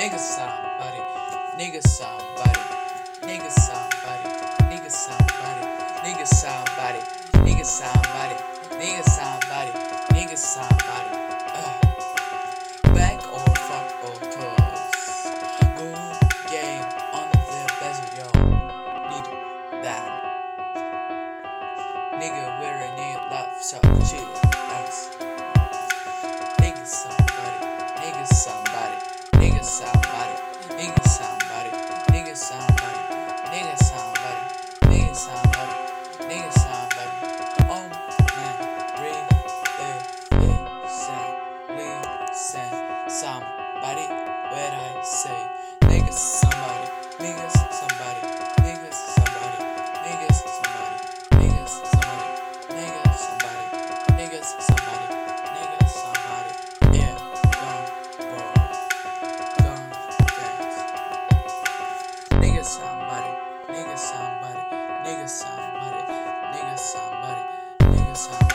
Nigga somebody, nigga somebody, nigga somebody, nigga somebody, nigga somebody, nigga somebody, nigga somebody, nigga somebody. Back or fuck or toss. Good game on the desert, yo. Need that. Nigga, we're in need love, so chill. Us. Nigga somebody, nigga somebody, nigga somebody, nigga somebody, nigga somebody, nigga somebody, nigga somebody, nigga somebody. Oh man, listen, somebody. What I say, nigga somebody, niggas somebody, niggas somebody, niggas somebody, niggas somebody, niggas somebody, niggas somebody, niggas somebody. Yeah, gone dance. Nigga somebody, nigga somebody, nigga somebody, nigga somebody, nigga somebody.